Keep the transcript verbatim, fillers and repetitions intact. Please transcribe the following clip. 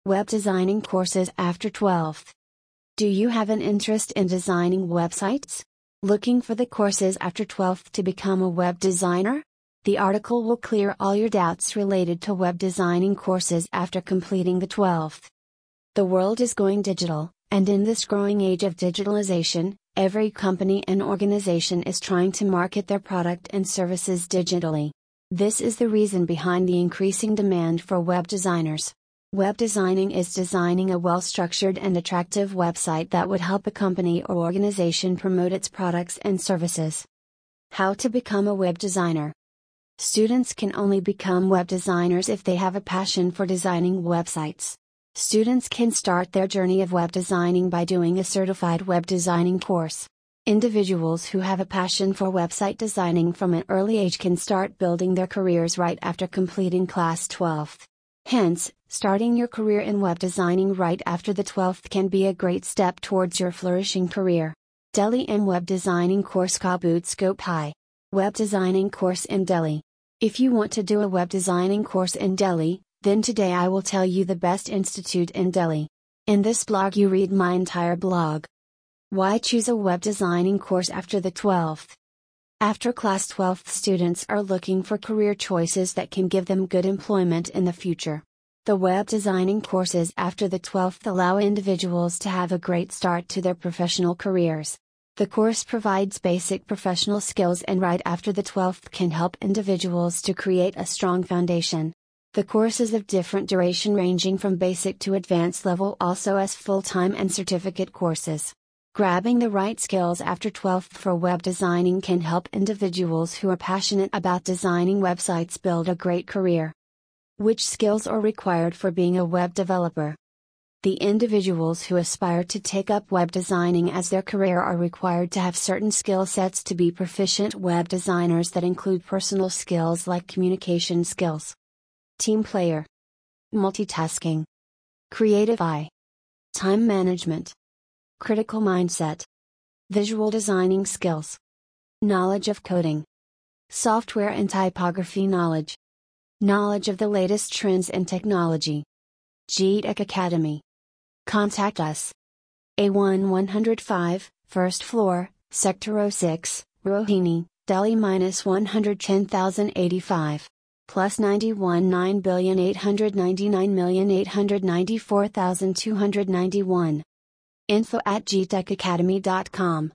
Web designing courses after twelfth. Do you have an interest in designing websites? Looking for the courses after twelfth to become a web designer? The article will clear all your doubts related to web designing courses after completing the twelfth. The world is going digital, and in this growing age of digitalization, every company and organization is trying to market their product and services digitally. This is the reason behind the increasing demand for web designers. Web designing is designing a well-structured and attractive website that would help a company or organization promote its products and services. How to become a web designer. Students can only become web designers if they have a passion for designing websites. Students can start their journey of web designing by doing a certified web designing course. Individuals who have a passion for website designing from an early age can start building their careers right after completing class twelfth. Hence, starting your career in web designing right after the twelfth can be a great step towards your flourishing career. Delhi M Web Designing Course Ka Boot Scope High. Web Designing Course in Delhi. If you want to do a web designing course in Delhi, then today I will tell you the best institute in Delhi. In this blog you read my entire blog. Why choose a web designing course after the twelfth? After class twelfth, students are looking for career choices that can give them good employment in the future. The web designing courses after the twelfth allow individuals to have a great start to their professional careers. The course provides basic professional skills and right after the twelfth can help individuals to create a strong foundation. The course is of different duration ranging from basic to advanced level, also as full-time and certificate courses. Grabbing the right skills after twelfth for web designing can help individuals who are passionate about designing websites build a great career. Which skills are required for being a web developer? The individuals who aspire to take up web designing as their career are required to have certain skill sets to be proficient web designers that include personal skills like communication skills, team player, multitasking, creative eye, time management, critical mindset, visual designing skills, knowledge of coding, software and typography knowledge, knowledge of the latest trends and technology. G Tech Academy. Contact us. A one one oh five, first floor, Sector oh six, Rohini, Delhi minus one hundred ten thousand eighty-five. Plus ninety-one nine billion eight hundred ninety-nine million eight hundred ninety-four thousand two hundred ninety-one. Info at g tech academy dot com.